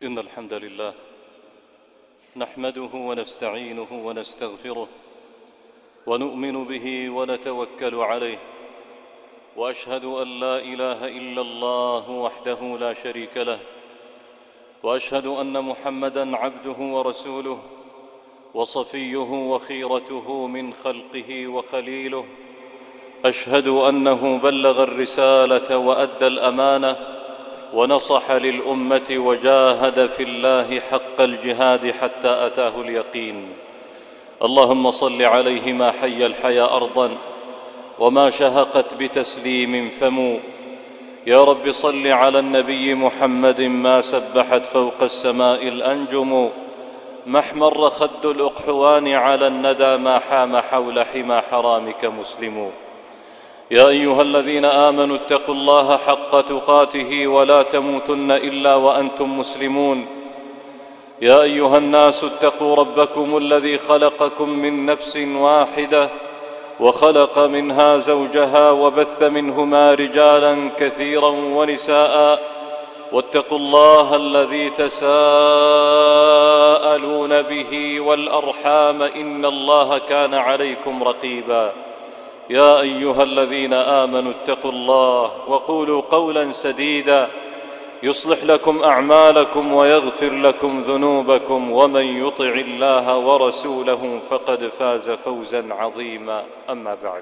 إن الحمد لله نحمده ونستعينه ونستغفره ونؤمن به ونتوكل عليه، وأشهد أن لا إله إلا الله وحده لا شريك له، وأشهد أن محمدًا عبده ورسوله وصفيه وخيرته من خلقه وخليله. أشهد أنه بلغ الرسالة وأدى الأمانة ونصح للأمة وجاهد في الله حق الجهاد حتى أتاه اليقين. اللهم صل عليه ما حي الحيا أرضا وما شهقت بتسليم فمو. يا رب صل على النبي محمد ما سبحت فوق السماء الأنجم، ما احمر خد الأقحوان على الندى ما حام حول حمى حرامك مسلم. يا أيها الذين آمنوا اتقوا الله حق تقاته ولا تموتن إلا وأنتم مسلمون. يا أيها الناس اتقوا ربكم الذي خلقكم من نفس واحدة وخلق منها زوجها وبث منهما رجالا كثيرا ونساء، واتقوا الله الذي تساءلون به والأرحام إن الله كان عليكم رقيبا. يا أيها الذين آمنوا اتقوا الله وقولوا قولا سديدا يصلح لكم أعمالكم ويغفر لكم ذنوبكم، ومن يطع الله ورسوله فقد فاز فوزا عظيما. أما بعد،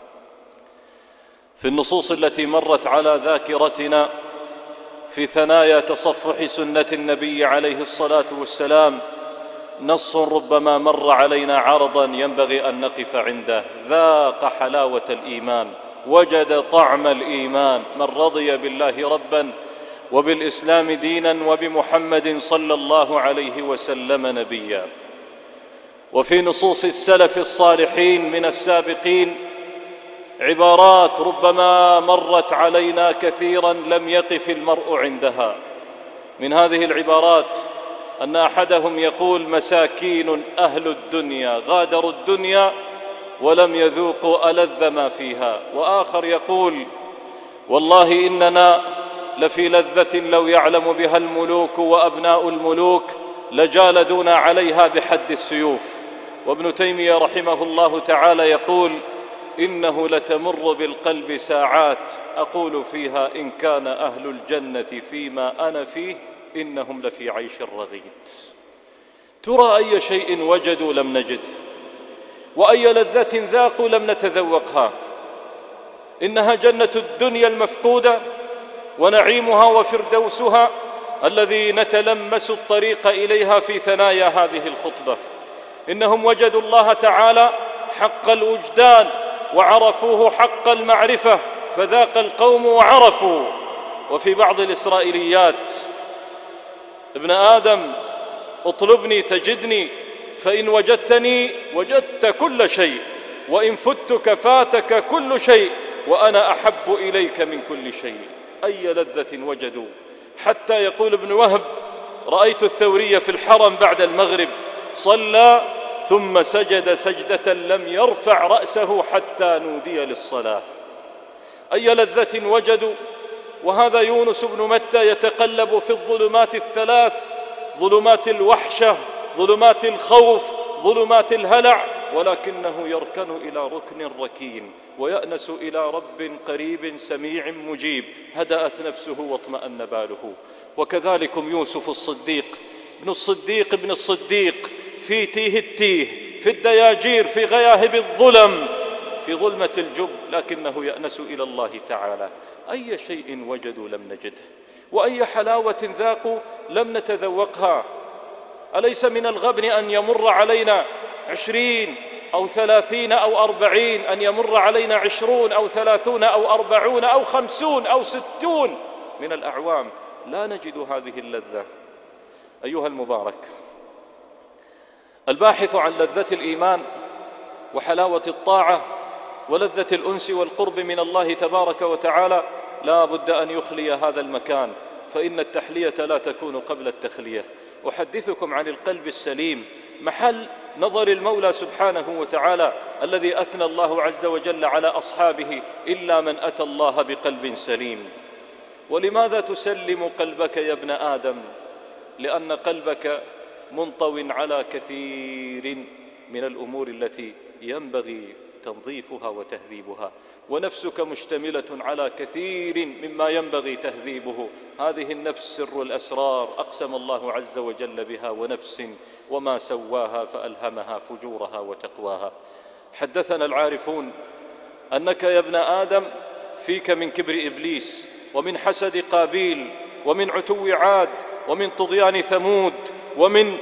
في النصوص التي مرت على ذاكرتنا في ثنايا تصفح سنة النبي عليه الصلاة والسلام نص ربما مر علينا عرضا ينبغي أن نقف عنده. ذاق حلاوة الإيمان، وجد طعم الإيمان من رضي بالله ربا وبالإسلام دينا وبمحمد صلى الله عليه وسلم نبيا. وفي نصوص السلف الصالحين من السابقين عبارات ربما مرت علينا كثيرا لم يقف المرء عندها. من هذه العبارات أن أحدهم يقول: مساكين أهل الدنيا غادروا الدنيا ولم يذوقوا ألذ ما فيها. وآخر يقول: والله إننا لفي لذة لو يعلم بها الملوك وأبناء الملوك لجالدونا عليها بحد السيوف. وابن تيمية رحمه الله تعالى يقول: إنه لتمر بالقلب ساعات أقول فيها إن كان أهل الجنة فيما أنا فيه إنهم لفي عيش رغيد. ترى أي شيء وجدوا لم نجده، وأي لذة ذاقوا لم نتذوقها. إنها جنة الدنيا المفقودة ونعيمها وفردوسها الذي نتلمس الطريق إليها في ثنايا هذه الخطبة. إنهم وجدوا الله تعالى حق الوجدان وعرفوه حق المعرفة، فذاق القوم وعرفوا. وفي بعض الإسرائيليات: ابن آدم اطلبني تجدني، فإن وجدتني وجدت كل شيء، وإن فتك فاتك كل شيء، وأنا أحب إليك من كل شيء. أي لذة وجدوا، حتى يقول ابن وهب: رأيت الثوري في الحرم بعد المغرب صلى ثم سجد سجدة لم يرفع رأسه حتى نودي للصلاة. أي لذة وجدوا. وهذا يونس بن متى يتقلب في الظلمات الثلاث: ظلمات الوحشة، ظلمات الخوف، ظلمات الهلع، ولكنه يركن إلى ركن ركين ويأنس إلى رب قريب سميع مجيب. هدأت نفسه واطمأن باله. وكذلكم يوسف الصديق ابن الصديق ابن الصديق في تيه التيه، في الدياجير، في غياهب الظلم، في ظلمة الجب، لكنه يأنس إلى الله تعالى. أي شيء وجدوا لم نجده، وأي حلاوة ذاقوا لم نتذوقها. أليس من الغبن أن يمر علينا 20 أو 30 أو 40، أن يمر علينا 20 أو 30 أو 40 أو 50 أو 60 من الأعوام لا نجد هذه اللذة؟ أيها المبارك، الباحث عن لذة الإيمان وحلاوة الطاعة ولذة الأنس والقرب من الله تبارك وتعالى لا بد أن يخلي هذا المكان، فإن التحلية لا تكون قبل التخلية. أحدثكم عن القلب السليم، محل نظر المولى سبحانه وتعالى الذي أثنى الله عز وجل على أصحابه: إلا من أتى الله بقلب سليم. ولماذا تسلم قلبك يا ابن آدم؟ لأن قلبك منطو على كثير من الأمور التي ينبغي تنظيفها وتهذيبها، ونفسك مشتملة على كثير مما ينبغي تهذيبه. هذه النفس سر الأسرار أقسم الله عز وجل بها: ونفس وما سواها فألهمها فجورها وتقواها. حدثنا العارفون أنك يا ابن آدم فيك من كبر إبليس، ومن حسد قابيل، ومن عتو عاد، ومن طغيان ثمود، ومن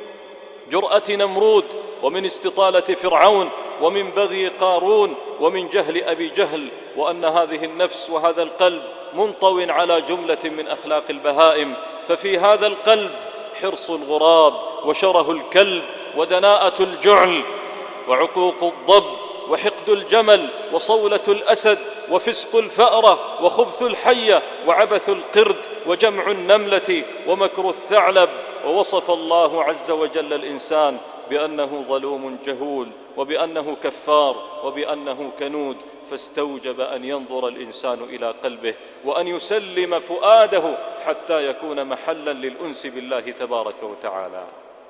جرأة نمرود، ومن استطالة فرعون، ومن بغي قارون، ومن جهل أبي جهل، وأن هذه النفس وهذا القلب منطو على جملة من أخلاق البهائم. ففي هذا القلب حرص الغراب، وشره الكلب، ودناءة الجعل، وعقوق الضب، وحقد الجمل، وصولة الأسد، وفسق الفأرة، وخبث الحية، وعبث القرد، وجمع النملة، ومكر الثعلب. ووصف الله عز وجل الإنسان بأنه ظلوم جهول، وبأنه كفار، وبأنه كنود، فاستوجب أن ينظر الإنسان إلى قلبه وأن يسلم فؤاده حتى يكون محلا للأنس بالله تبارك وتعالى.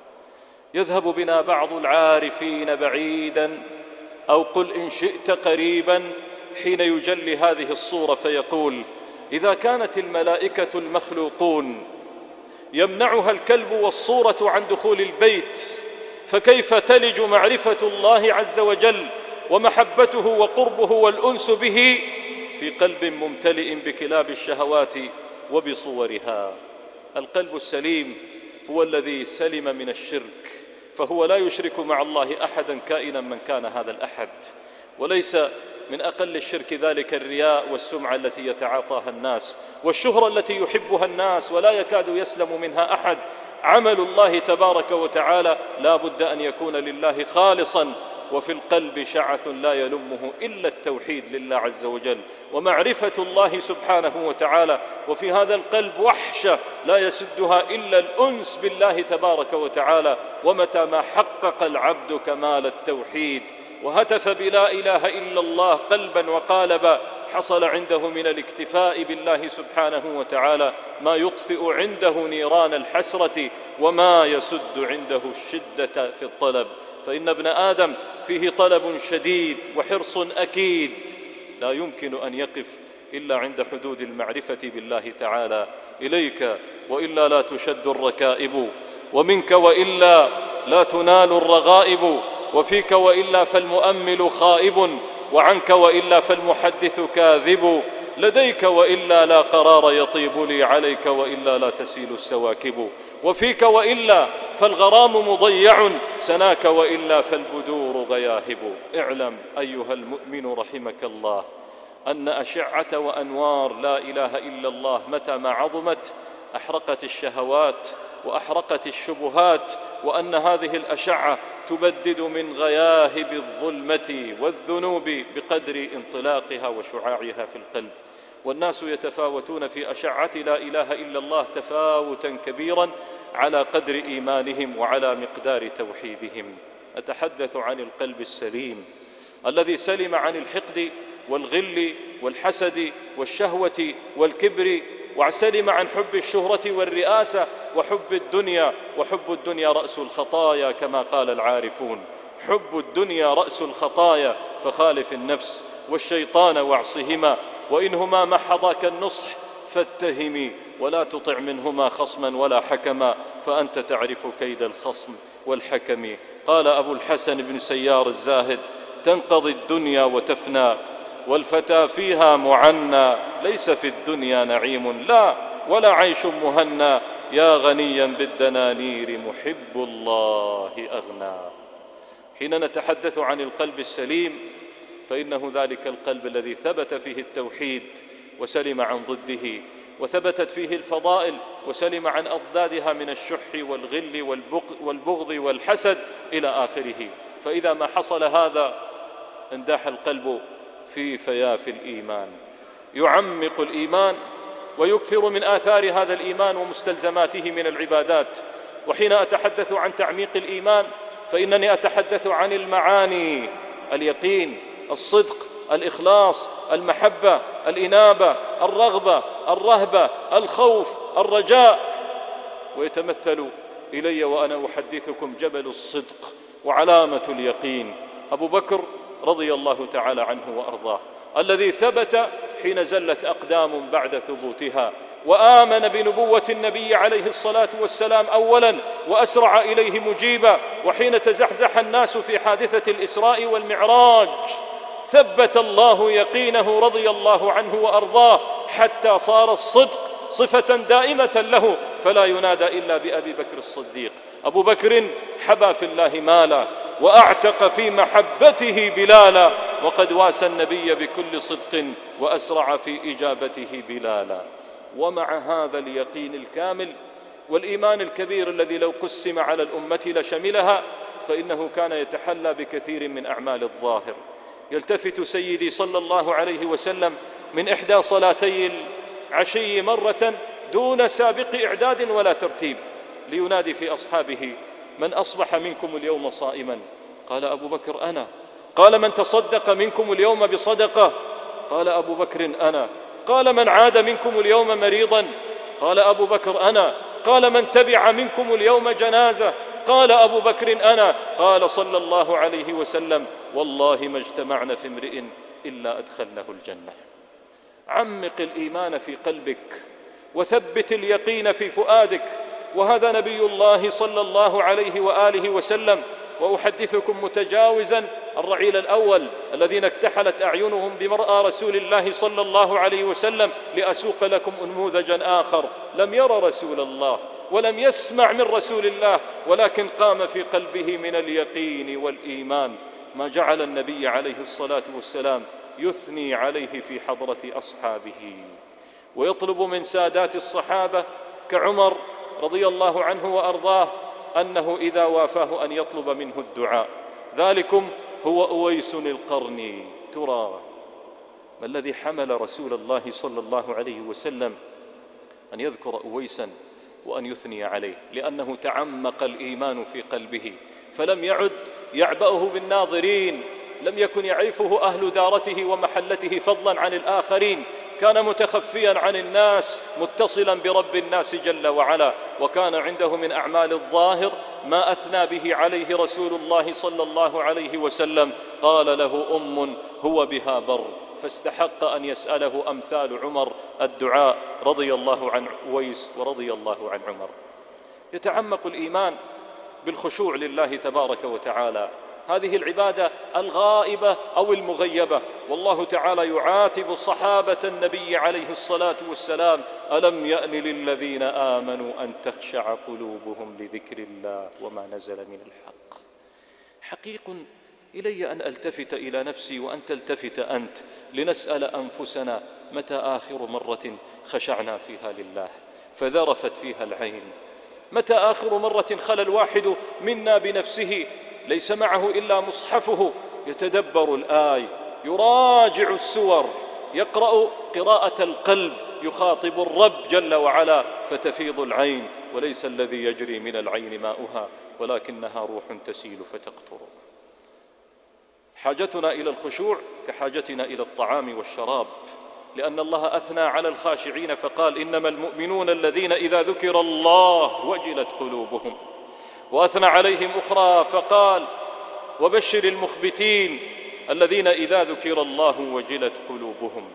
يذهب بنا بعض العارفين بعيدا، أو قل إن شئت قريبا، حين يجلي هذه الصورة فيقول: إذا كانت الملائكة المخلوقون يمنعها الكلب والصورة عن دخول البيت، فكيف تلج معرفة الله عز وجل ومحبته وقربه والأنس به في قلب ممتلئ بكلاب الشهوات وبصورها؟ القلب السليم هو الذي سلم من الشرك، فهو لا يشرك مع الله أحدا كائنا من كان هذا الأحد. وليس من أقل الشرك ذلك الرياء والسمعة التي يتعاطاها الناس، والشهرة التي يحبها الناس ولا يكاد يسلم منها أحد. عمل الله تبارك وتعالى لا بد أن يكون لله خالصا، وفي القلب شعث لا يلمه إلا التوحيد لله عز وجل ومعرفة الله سبحانه وتعالى. وفي هذا القلب وحشة لا يسدها إلا الأنس بالله تبارك وتعالى. ومتى ما حقق العبد كمال التوحيد وهتف بلا إله إلا الله قلبا وقالبا، حصل عنده من الاكتفاء بالله سبحانه وتعالى ما يطفئ عنده نيران الحسرة، وما يسد عنده الشدة في الطلب. فإن ابن آدم فيه طلب شديد وحرص أكيد لا يمكن أن يقف إلا عند حدود المعرفة بالله تعالى. إليك وإلا لا تشد الركائب، ومنك وإلا لا تنال الرغائب، وفيك وإلا فالمؤمل خائب، وعنك وإلا فالمحدث كاذب، لديك وإلا لا قرار يطيب لي، عليك وإلا لا تسيل السواكب، وفيك وإلا فالغرام مضيع، سناك وإلا فالبدور غياهب. اعلم أيها المؤمن رحمك الله أن أشعة وأنوار لا إله إلا الله متى ما عظمت أحرقت الشهوات وأحرقت الشبهات، وأن هذه الأشعة تبدد من غياهب الظلمة والذنوب بقدر انطلاقها وشعاعها في القلب. والناس يتفاوتون في أشعة لا إله إلا الله تفاوتا كبيرا على قدر إيمانهم وعلى مقدار توحيدهم. أتحدث عن القلب السليم الذي سلم عن الحقد والغل والحسد والشهوة والكبر، وسلم عن حب الشهرة والرئاسة وحب الدنيا. وحب الدنيا رأس الخطايا كما قال العارفون: حب الدنيا رأس الخطايا، فخالف النفس والشيطان واعصهما، وإنهما محضاك النصح فاتهمي، ولا تطع منهما خصما ولا حكما، فأنت تعرف كيد الخصم والحكم. قال أبو الحسن بن سيار الزاهد: تنقضي الدنيا وتفنى، والفتى فيها معنى، ليس في الدنيا نعيم لا ولا عيش مهنى، يا غنيا بالدنانير محب الله أغنى. حين نتحدث عن القلب السليم فإنه ذلك القلب الذي ثبت فيه التوحيد وسلم عن ضده، وثبتت فيه الفضائل وسلم عن أضدادها من الشح والغل والبغض والحسد إلى آخره. فإذا ما حصل هذا انداح القلب في فياف الإيمان، يعمق الإيمان ويكثر من آثار هذا الإيمان ومستلزماته من العبادات. وحين أتحدث عن تعميق الإيمان فإنني أتحدث عن المعاني: اليقين، الصدق، الإخلاص، المحبة، الإنابة، الرغبة، الرهبة، الخوف، الرجاء. ويتمثل إلي وأنا أحدثكم جبل الصدق وعلامة اليقين أبو بكر رضي الله تعالى عنه وأرضاه، الذي ثبت حين زلت أقدام بعد ثبوتها، وآمن بنبوة النبي عليه الصلاة والسلام أولا وأسرع إليه مجيبا. وحين تزحزح الناس في حادثة الإسراء والمعراج ثبت الله يقينه رضي الله عنه وأرضاه حتى صار الصدق صفة دائمة له، فلا ينادى إلا بأبي بكر الصديق. أبو بكر حبى في الله مالا وأعتق في محبته بلالا، وقد واسى النبي بكل صدق وأسرع في إجابته بلالا. ومع هذا اليقين الكامل والإيمان الكبير الذي لو قسم على الأمة لشملها، فإنه كان يتحلى بكثير من أعمال الظاهر. يلتفت سيدي صلى الله عليه وسلم من إحدى صلاتي العشي مرة دون سابق إعداد ولا ترتيب لينادي في أصحابه: من أصبح منكم اليوم صائما؟ قال أبو بكر: أنا. قال: من تصدق منكم اليوم بصدقة؟ قال أبو بكر: أنا. قال: من عاد منكم اليوم مريضا؟ قال أبو بكر: أنا. قال: من تبع منكم اليوم جنازة؟ قال أبو بكر: أنا. قال صلى الله عليه وسلم: والله ما اجتمعنا في امرئ إلا أدخلناه الجنة. عمق الإيمان في قلبك وثبت اليقين في فؤادك، وهذا نبي الله صلى الله عليه وآله وسلم. وأحدثكم متجاوزا الرعيل الأول الذين اكتحلت أعينهم بمرأى رسول الله صلى الله عليه وسلم لأسوق لكم نموذجا آخر. لم ير رسول الله ولم يسمع من رسول الله، ولكن قام في قلبه من اليقين والإيمان ما جعل النبي عليه الصلاة والسلام يثني عليه في حضرة أصحابه ويطلب من سادات الصحابة كعمر رضي الله عنه وأرضاه أنه إذا وافاه أن يطلب منه الدعاء. ذلكم هو أويس القرني. ترى ما الذي حمل رسول الله صلى الله عليه وسلم أن يذكر أويسا وأن يثني عليه؟ لأنه تعمق الإيمان في قلبه فلم يعد يعبأه بالناظرين، لم يكن يعرفه أهل دارته ومحلته فضلا عن الآخرين، كان متخفيا عن الناس متصلا برب الناس جل وعلا. وكان عنده من أعمال الظاهر ما أثنى به عليه رسول الله صلى الله عليه وسلم. قال له: أم هو بها بر، فاستحق أن يسأله أمثال عمر الدعاء. رضي الله عن أويس ورضي الله عن عمر. يتعمق الإيمان بالخشوع لله تبارك وتعالى، هذه العبادة الغائبة أو المغيبة. والله تعالى يعاتب صحابة النبي عليه الصلاة والسلام: ألم يأن للذين آمنوا أن تخشع قلوبهم لذكر الله وما نزل من الحق. حقيق إلي أن ألتفت إلى نفسي وأن تلتفت أنت لنسأل أنفسنا: متى آخر مرة خشعنا فيها لله فذرفت فيها العين؟ متى آخر مرة خلى الواحد منا بنفسه ليس معه إلا مصحفه يتدبر الآية، يراجع السور، يقرأ قراءة القلب، يخاطب الرب جل وعلا فتفيض العين، وليس الذي يجري من العين ماؤها ولكنها روح تسيل فتقطر. حاجتنا إلى الخشوع كحاجتنا إلى الطعام والشراب، لأن الله أثنى على الخاشعين فقال: إنما المؤمنون الذين إذا ذكر الله وجلت قلوبهم. وأثنى عليهم أخرى فقال: وبشر المخبتين الذين إذا ذكر الله وجلت قلوبهم.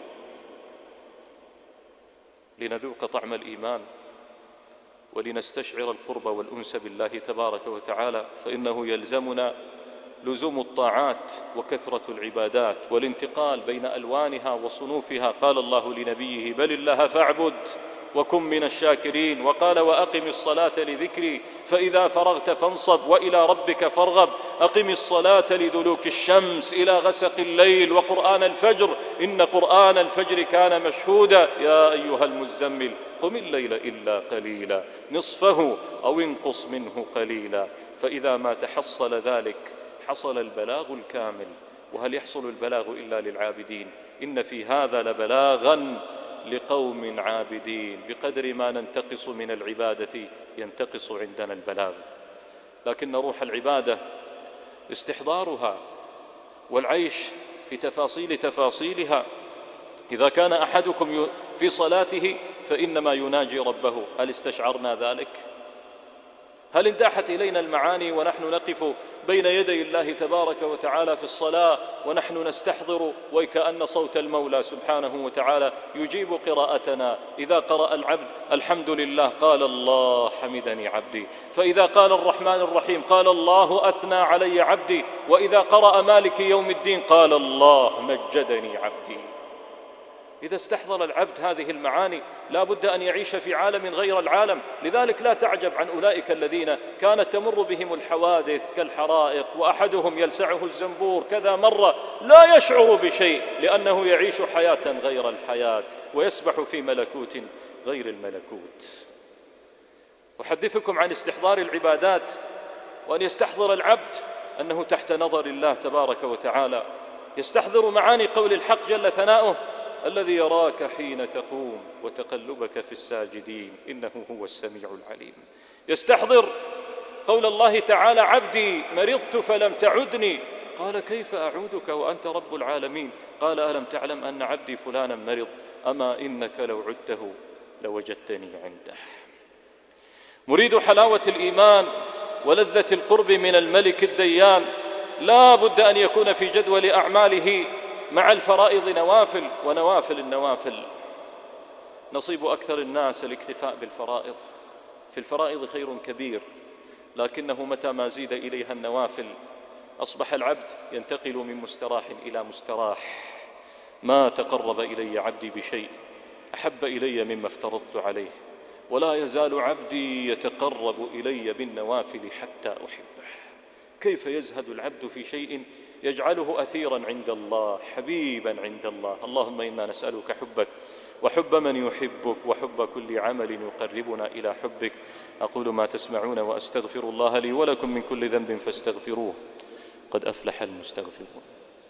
لنذوق طعم الإيمان ولنستشعر القرب والأنس بالله تبارك وتعالى، فإنه يلزمنا لزوم الطاعات وكثرة العبادات والانتقال بين ألوانها وصنوفها. قال الله لنبيه: بل الله فاعبد وكن من الشاكرين. وقال: وأقم الصلاة لذكري فإذا فرغت فانصب وإلى ربك فارغب. أقم الصلاة لدلوك الشمس إلى غسق الليل وقرآن الفجر إن قرآن الفجر كان مشهودا. يا أيها المزمل قم الليل إلا قليلا نصفه أو انقص منه قليلا. فإذا ما تحصل ذلك حصل البلاغ الكامل. وهل يحصل البلاغ إلا للعابدين؟ إن في هذا لبلاغا لقوم عابدين. بقدر ما ننتقص من العبادة ينتقص عندنا البلاغ. لكن روح العبادة استحضارها والعيش في تفاصيلها. إذا كان أحدكم في صلاته فإنما يناجي ربه. هل استشعرنا ذلك؟ هل انداحت إلينا المعاني ونحن نقف بين يدي الله تبارك وتعالى في الصلاة ونحن نستحضر وكأن صوت المولى سبحانه وتعالى يجيب قراءتنا؟ إذا قرأ العبد الحمد لله قال الله حمدني عبدي، فإذا قال الرحمن الرحيم قال الله أثنى علي عبدي، وإذا قرأ مالك يوم الدين قال الله مجدني عبدي. إذا استحضر العبد هذه المعاني لا بد أن يعيش في عالم غير العالم. لذلك لا تعجب عن أولئك الذين كانت تمر بهم الحوادث كالحرائق وأحدهم يلسعه الزنبور كذا مرة لا يشعر بشيء، لأنه يعيش حياة غير الحياة ويسبح في ملكوت غير الملكوت. أحدثكم عن استحضار العبادات، وأن يستحضر العبد أنه تحت نظر الله تبارك وتعالى، يستحضر معاني قول الحق جل ثناؤه: الذي يراك حين تقوم وتقلبك في الساجدين إنه هو السميع العليم. يستحضر قول الله تعالى: عبدي مرضت فلم تعدني، قال كيف أعودك وأنت رب العالمين؟ قال ألم تعلم أن عبدي فلانا مرض؟ أما إنك لو عدته لوجدتني عنده. مريد حلاوة الإيمان ولذة القرب من الملك الديان لا بد أن يكون في جدول أعماله مع الفرائض نوافل ونوافل النوافل. نصيب أكثر الناس الاكتفاء بالفرائض، في الفرائض خير كبير، لكنه متى ما زيد إليها النوافل أصبح العبد ينتقل من مستراح إلى مستراح. ما تقرب إلي عبدي بشيء أحب إلي مما افترضت عليه، ولا يزال عبدي يتقرب إلي بالنوافل حتى أحبه. كيف يزهد العبد في شيء يجعله أثيرا عند الله، حبيبا عند الله؟ اللهم إنا نسألك حبك وحب من يحبك وحب كل عمل يقربنا إلى حبك. أقول ما تسمعون وأستغفر الله لي ولكم من كل ذنب فاستغفروه، قد أفلح المستغفرون.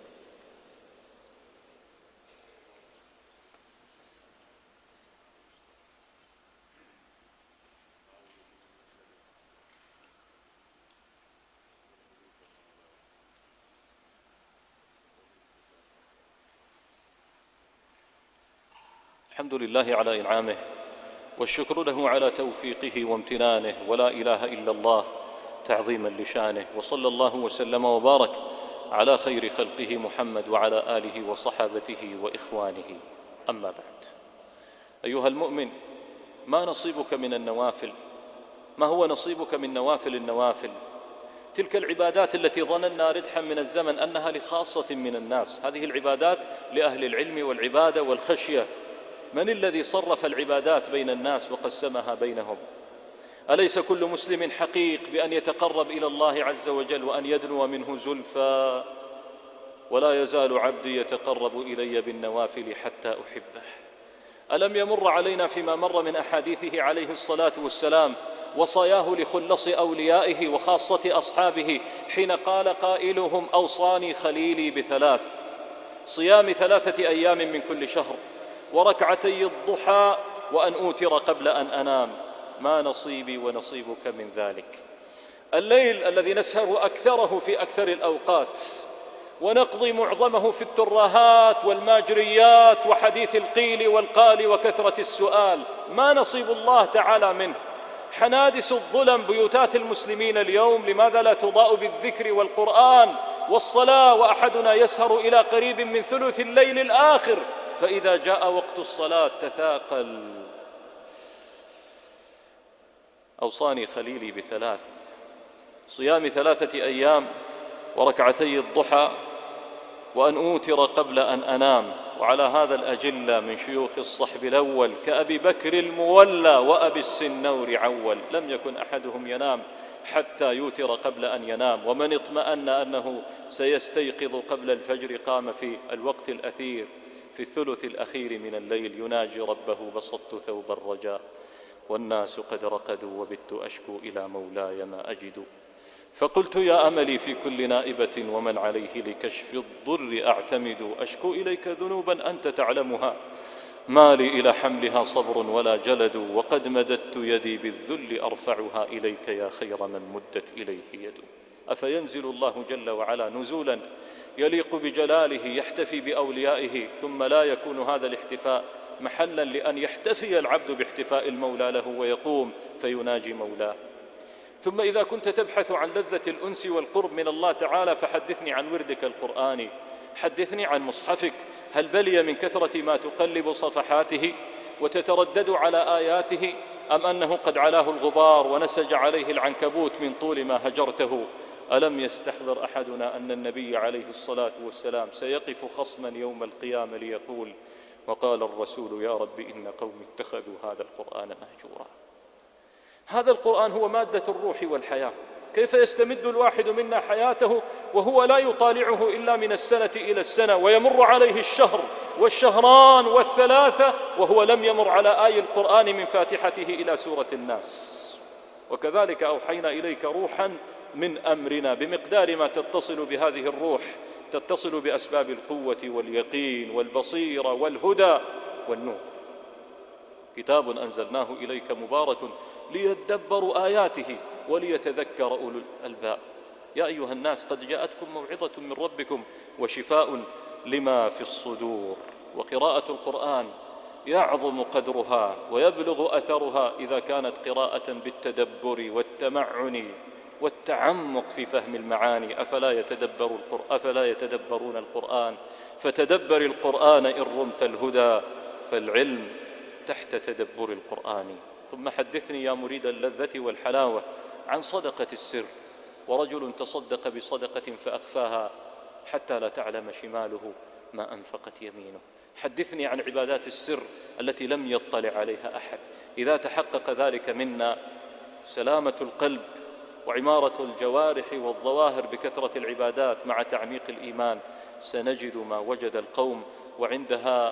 الحمد لله على إنعامه، والشكر له على توفيقه وامتنانه، ولا إله إلا الله تعظيما لشانه. وصلى الله وسلم وبارك على خير خلقه محمد وعلى آله وصحابته وإخوانه. أما بعد، أيها المؤمن، ما نصيبك من النوافل؟ ما هو نصيبك من نوافل النوافل؟ تلك العبادات التي ظننا ردحا من الزمن أنها لخاصة من الناس، هذه العبادات لأهل العلم والعبادة والخشية. من الذي صرف العبادات بين الناس وقسمها بينهم؟ أليس كل مسلم حقيق بأن يتقرب إلى الله عز وجل وأن يدنو منه زلفى؟ ولا يزال عبدي يتقرب إلي بالنوافل حتى أحبه. ألم يمر علينا فيما مر من أحاديثه عليه الصلاة والسلام وصاياه لخلص أوليائه وخاصة أصحابه، حين قال قائلهم: أوصاني خليلي بثلاث: صيام 3 أيام من كل شهر، وركعتي الضحى، وأن أوتر قبل أن أنام. ما نصيبي ونصيبك من ذلك؟ الليل الذي نسهر أكثره في أكثر الأوقات، ونقضي معظمه في الترهات والماجريات وحديث القيل والقال وكثرة السؤال، ما نصيب الله تعالى منه؟ حنادس الظلم بيوتات المسلمين اليوم، لماذا لا تضاء بالذكر والقرآن والصلاة؟ وأحدنا يسهر إلى قريب من ثلث الليل الآخر، فإذا جاء وقت الصلاة تثاقل. أوصاني خليلي بثلاث: صيام 3 أيام، وركعتي الضحى، وأن أوتر قبل أن أنام. وعلى هذا الأجلة من شيوخ الصحب الأول كأبي بكر المولى وأبي السنور عول، لم يكن أحدهم ينام حتى يوتر قبل أن ينام، ومن اطمأن أنه سيستيقظ قبل الفجر قام في الوقت الأثير في الثلث الأخير من الليل يناجي ربه: بسطت ثوب الرجاء والناس قد رقدوا، وبت أشكو إلى مولاي ما أجد. فقلت يا أملي في كل نائبة ومن عليه لكشف الضر أعتمد، أشكو إليك ذنوبا أنت تعلمها، ما لي إلى حملها صبر ولا جلد، وقد مددت يدي بالذل أرفعها إليك يا خير من مدت إليه يد. أفينزل الله جل وعلا نزولا يليق بجلاله يحتفي بأوليائه، ثم لا يكون هذا الاحتفاء محلا لأن يحتفي العبد باحتفاء المولى له ويقوم فيناجي مولاه؟ ثم إذا كنت تبحث عن لذة الأنس والقرب من الله تعالى فحدثني عن وردك القرآني، حدثني عن مصحفك، هل بلي من كثرة ما تقلب صفحاته وتتردد على آياته، أم أنه قد علاه الغبار ونسج عليه العنكبوت من طول ما هجرته؟ ألم يستحضر أحدنا أن النبي عليه الصلاة والسلام سيقف خصما يوم القيامة ليقول: وقال الرسول يا رب إن قوم اتخذوا هذا القرآن مهجورا. هذا القرآن هو مادة الروح والحياة، كيف يستمد الواحد منا حياته وهو لا يطالعه إلا من السنة إلى السنة، ويمر عليه الشهر والشهران والثلاثة وهو لم يمر على آي القرآن من فاتحته إلى سورة الناس. وكذلك أوحينا إليك روحا من أمرنا، بمقدار ما تتصل بهذه الروح تتصل بأسباب القوة واليقين والبصيرة والهدى والنور. كتاب أنزلناه إليك مبارك ليدبروا آياته وليتذكر أولو الألباب. يا أيها الناس قد جاءتكم موعظة من ربكم وشفاء لما في الصدور. وقراءة القرآن يعظم قدرها ويبلغ أثرها إذا كانت قراءة بالتدبر والتمعن والتعمق في فهم المعاني. أفلا يتدبرون القرآن؟ فتدبر القرآن إن رمت الهدى، فالعلم تحت تدبر القرآن. ثم حدثني يا مريد اللذة والحلاوة عن صدقة السر، ورجل تصدق بصدقة فأخفاها حتى لا تعلم شماله ما أنفقت يمينه. حدثني عن عبادات السر التي لم يطلع عليها أحد. إذا تحقق ذلك منا سلامة القلب وعمارة الجوارح والظواهر بكثرة العبادات مع تعميق الإيمان، سنجد ما وجد القوم، وعندها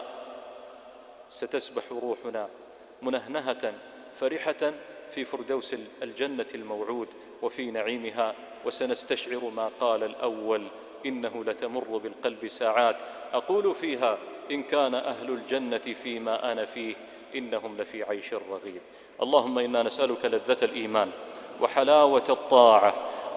ستسبح روحنا منهنهة فرحة في فردوس الجنة الموعود وفي نعيمها، وسنستشعر ما قال الأول: إنه لتمر بالقلب ساعات أقول فيها إن كان أهل الجنة فيما أنا فيه إنهم لفي عيش رغيد. اللهم إنا نسألك لذة الإيمان وحلاوة الطاعة.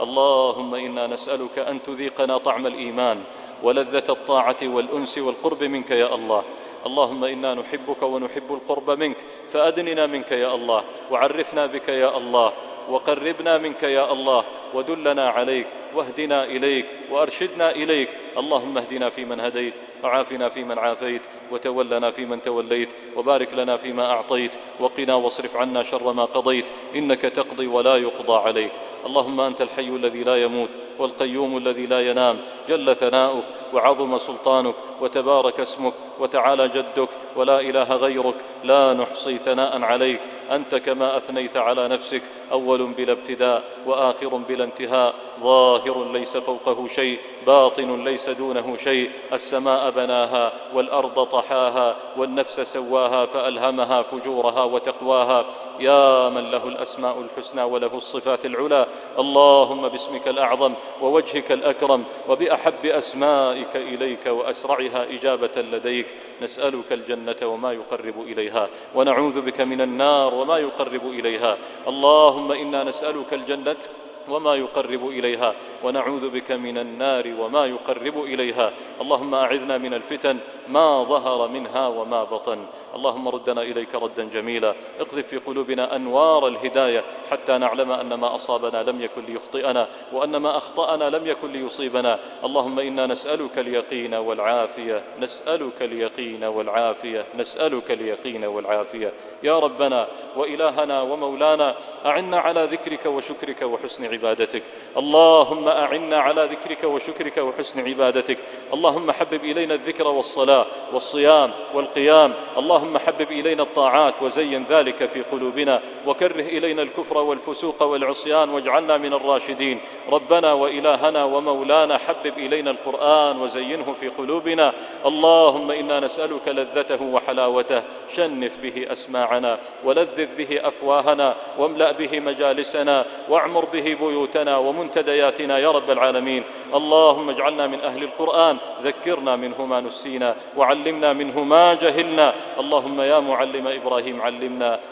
اللهم إنا نسألك أن تذيقنا طعم الإيمان ولذة الطاعة والأنس والقرب منك يا الله. اللهم إنا نحبك ونحب القرب منك، فأدننا منك يا الله، وعرفنا بك يا الله، وقربنا منك يا الله، ودلنا عليك، واهدنا إليك، وأرشدنا إليك. اللهم اهدنا فيمن هديت، وعافنا فيمن عافيت، وتولنا فيمن توليت، وبارك لنا فيما أعطيت، وقنا واصرف عنا شر ما قضيت، إنك تقضي ولا يقضى عليك. اللهم أنت الحي الذي لا يموت والقيوم الذي لا ينام، جل ثناؤك وعظم سلطانك وتبارك اسمك وتعالى جدك ولا إله غيرك، لا نحصي ثناء عليك، أنت كما أثنيت على نفسك، أول بلا ابتداء وآخر بلا انتهاء، ظاهر ليس فوقه شيء، باطن ليس دونه شيء، السماء بناها والأرض طحاها والنفس سواها فألهمها فجورها وتقواها. يا من له الأسماء الحسنى وله الصفات العلى، اللهم باسمك الأعظم ووجهك الأكرم وبأحب أسمائك إليك وأسرعها إجابة لديك نسألك الجنة وما يقرب إليها، ونعوذ بك من النار وما يقرب إليها. اللهم إنا نسألك الجنة وما يقرب إليها، ونعوذ بك من النار وما يقرب إليها. اللهم أعذنا من الفتن ما ظهر منها وما بطن. اللهم ردنا إليك ردا جميلا، اقذف في قلوبنا أنوار الهداية حتى نعلم أن ما أصابنا لم يكن ليخطئنا، وأن ما أخطأنا لم يكن ليصيبنا. اللهم إنا نسألك اليقين والعافية، نسألك اليقين والعافية، نسألك اليقين والعافية. يا ربنا وإلهنا ومولانا، أعنا على ذكرك وشكرك وحسن عبادتك. اللهم أعنا على ذكرك وشكرك وحسن عبادتك. اللهم حبب إلينا الذكر والصلاة والصيام والقيام. اللهم حبب إلينا الطاعات وزين ذلك في قلوبنا، وكره إلينا الكفر والفسوق والعصيان واجعلنا من الراشدين. ربنا وإلهنا ومولانا، حبب إلينا القرآن وزينه في قلوبنا. اللهم إنا نسألك لذته وحلاوته، شنف به أسماعنا ولذذ به أفواهنا، واملأ به مجالسنا، واعمر به بيوتنا ومنتدياتنا يا رب العالمين. اللهم اجعلنا من أهل القرآن، ذكرنا منه ما نسينا وعلمنا منه ما جهلنا. اللهم يا معلم إبراهيم علمنا،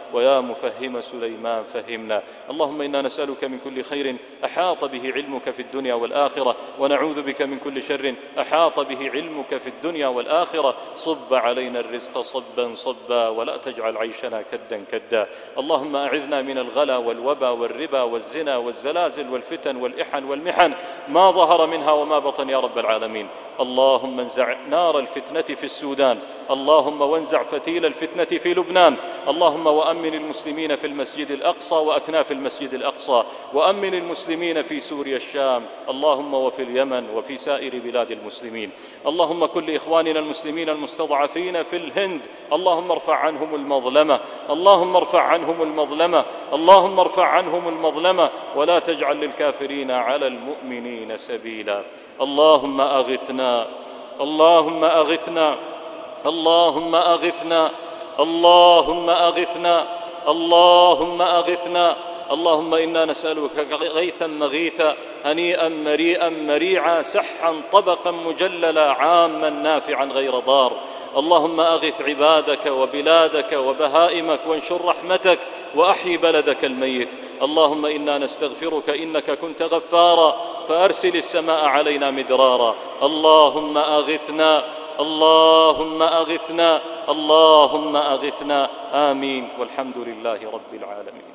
ويا مفهم سليمان فهمنا. اللهم إنا نسألك من كل خير أحاط به علمك في الدنيا والآخرة، ونعوذ بك من كل شر أحاط به علمك في الدنيا والآخرة. صب علينا الرزق صبا صبا، ولا تجعل عيشنا كدا كدا. اللهم أعذنا من الغلا والوبا والربا والزنا والزلازل والفتن والإحن والمحن، ما ظهر منها وما بطن يا رب العالمين. اللهم انزع نار الفتنة في السودان، اللهم وانزع فتيل الفتنة في لبنان، اللهم وأمن المسلمين في المسجد الأقصى وأكناف المسجد الأقصى، وأمن المسلمين في سوريا الشام، اللهم وفي اليمن وفي سائر بلاد المسلمين. اللهم كن لإخواننا المسلمين المستضعفين في الهند، اللهم ارفع عنهم المظلمة، اللهم ارفع عنهم المظلمة، اللهم ارفع عنهم المظلمة، ولا تجعل للكافرين على المؤمنين سبيلا. اللهم أغثنا، اللهم أغثنا، اللهم أغثنا، اللهم أغثنا، اللهم أغثنا. اللهم إنا نسألك غيثا مغيثا، هنيئا مريئا مريعا، سحا طبقا مجللا، عاما نافعا غير ضار. اللهم أغث عبادك وبلادك وبهائمك، وانشر رحمتك، وأحي بلدك الميت. اللهم إنا نستغفرك إنك كنت غفارا، فأرسل السماء علينا مدرارا. اللهم أغثنا، اللهم أغثنا، اللهم أغثنا. آمين، والحمد لله رب العالمين.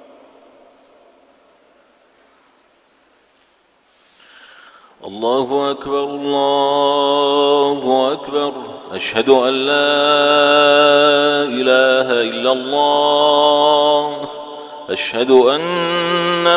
الله أكبر، الله أكبر. أشهد أن لا إله إلا الله، أشهد أن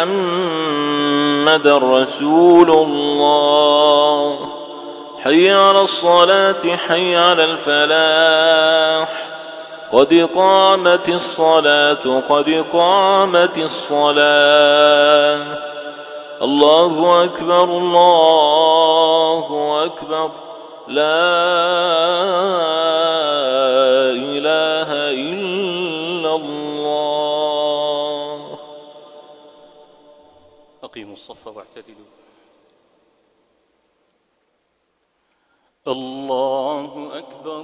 محمد رسول الله. حي على الصلاة، حي على الفلاح، قد قامت الصلاة، قد قامت الصلاة. الله أكبر، الله أكبر. لا إله إلا الله. أقيموا الصف واعتدلوا. الله أكبر.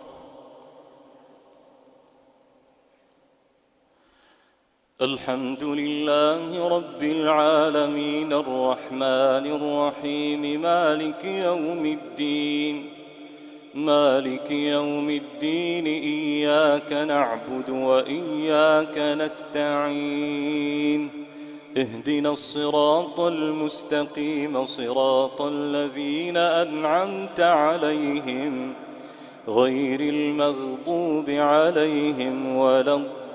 الحمد لله رب العالمين الرحمن الرحيم مالك يوم الدين، مالك يوم الدين. إياك نعبد وإياك نستعين، اهدنا الصراط المستقيم، صراط الذين أنعمت عليهم غير المغضوب عليهم ولا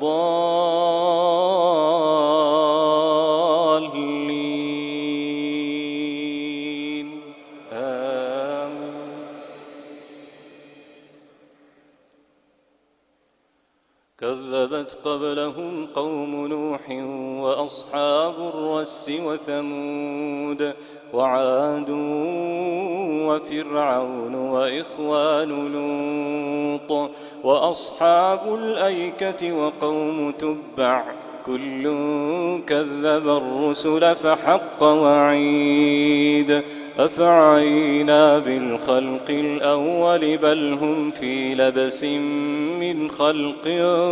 الضالين. آمين. كذبت قبلهم قوم نوح وأصحاب الرس وثمود وعاد وفرعون وإخوان لوط وأصحاب الأيكة وقوم تبع، كل كذب الرسل فحق وعيد. أفعينا بالخلق الأول بل هم في لبس من خلق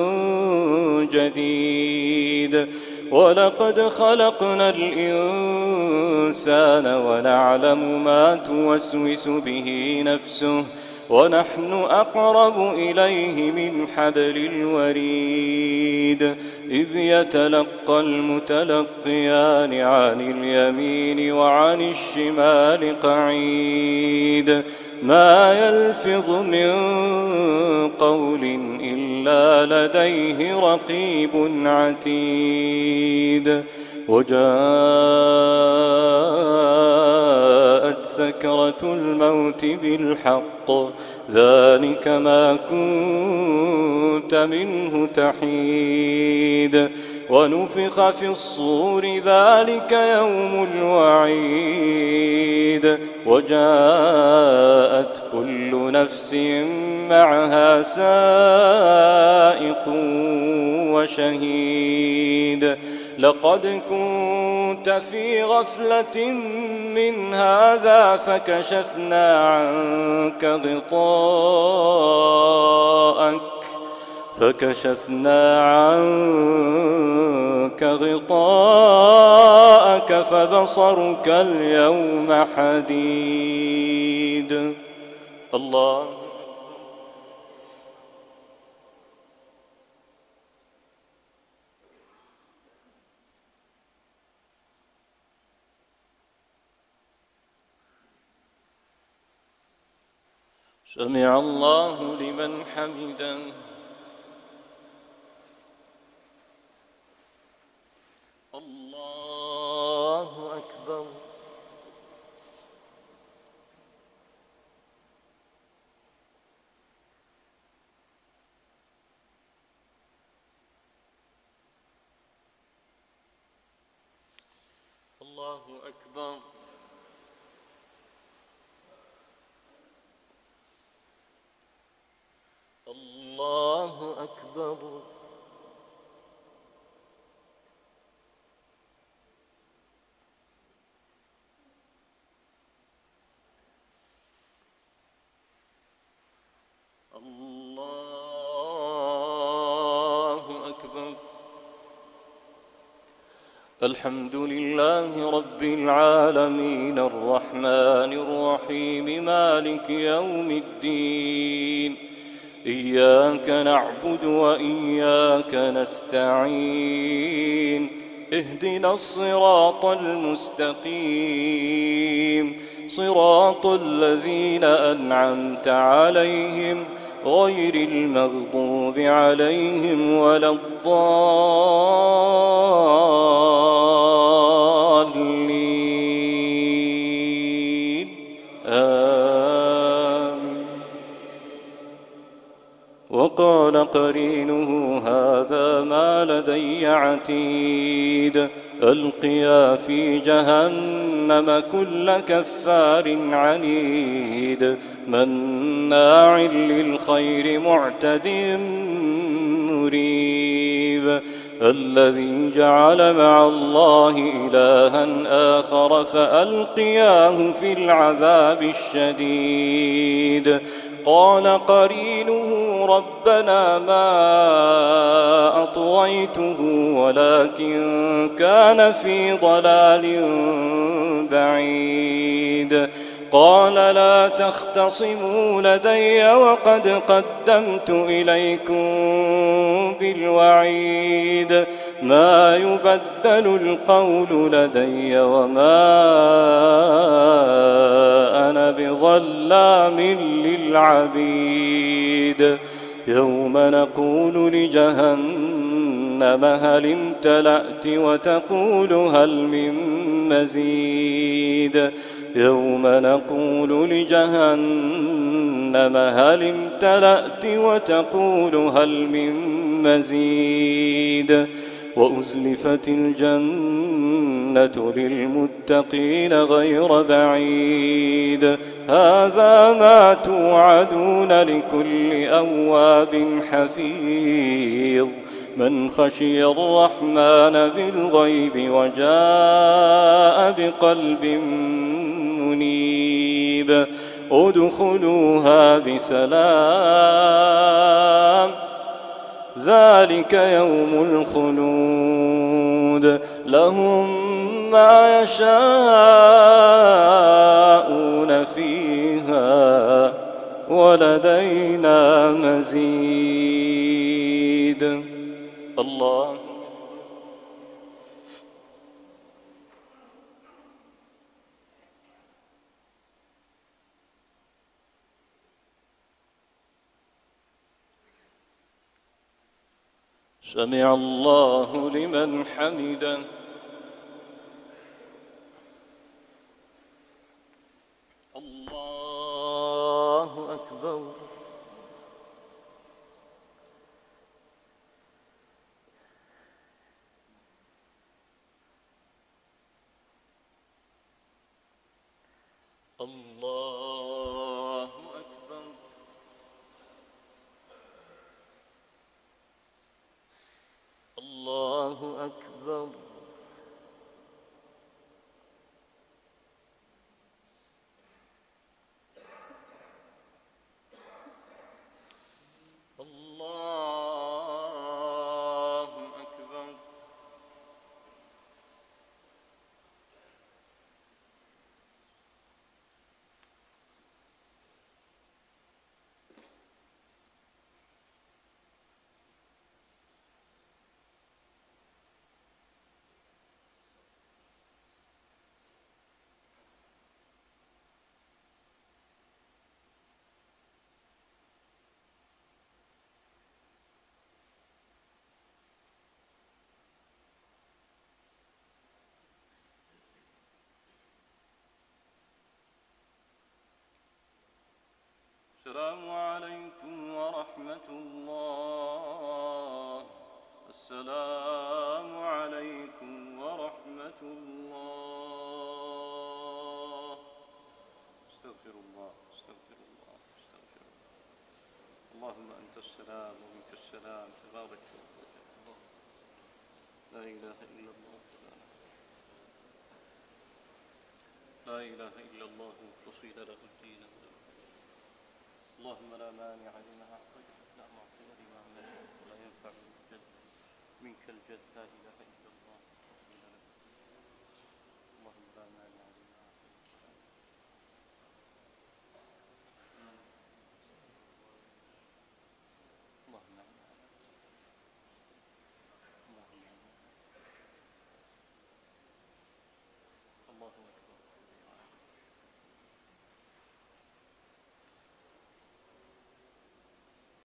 جديد. ولقد خلقنا الإنسان ونعلم ما توسوس به نفسه، ونحن أقرب إليه من حبل الوريد. إذ يتلقى المتلقيان عن اليمين وعن الشمال قعيد. ما يلفظ من قول إلا لديه رقيب عتيد. وجاءت سكرة الموت بالحق، ذلك ما كنت منه تحيد. ونفخ في الصور، ذلك يوم الوعيد. وجاءت كل نفس معها سائق وشهيد. لقد كنت في غفلة من هذا فكشفنا عنك غطاءك فكشفنا عنك غطاءك فبصرك اليوم حديد. الله. سمع الله لمن حمده. الله أكبر. الله أكبر. الله أكبر. الله أكبر. الحمد لله رب العالمين الرحمن الرحيم مالك يوم الدين. إياك نعبد وإياك نستعين. اهدنا الصراط المستقيم صراط الذين أنعمت عليهم غير المغضوب عليهم ولا الضالين. آمين. وقال قرينه هذا ما لدي عتيد. ألقيا في جهنم كل كفار عنيد مناع للخير معتد مريب. الذي جعل مع الله إلها آخر فألقياه في العذاب الشديد. قال قرينه ربنا ما أطغيته ولكن كان في ضلال بعيد. قال لا تختصموا لدي وقد قدمت إليكم بالوعيد. ما يبدل القول لدي وما أنا بظلام للعبيد. يوم نقول لجهنم هل امتلأت وتقول هل من مزيد. يوم نقول لجهنم هل امتلأت وتقول هل من مزيد. وأزلفت الجنة للمتقين غير بعيد. هذا ما توعدون لكل أواب حفيظ. من خشي الرحمن بالغيب وجاء بقلب منيب. ادخلوها بسلام ذلك يوم الخلود. لهم ما يشاءون فيها ولدينا مزيد. الله. سمع الله لمن حمده. الله أكبر. الله أكبر. الله أكبر. الله السلام عليكم ورحمة الله. السلام عليكم ورحمة الله. استغفر الله استغفر الله استغفر الله. اللهم أنت السلام ومنك السلام تبارك الله. لا إله إلا الله لا إله إلا الله مخلصين له الدين. اللهم لا مانع لما أعطيت لا معطي لما منعت ولا ينفع منك الجد. لا إله إلا الله مخلصين له الدين. اللهم لا مانع لما أعطيت. اللهم اللهم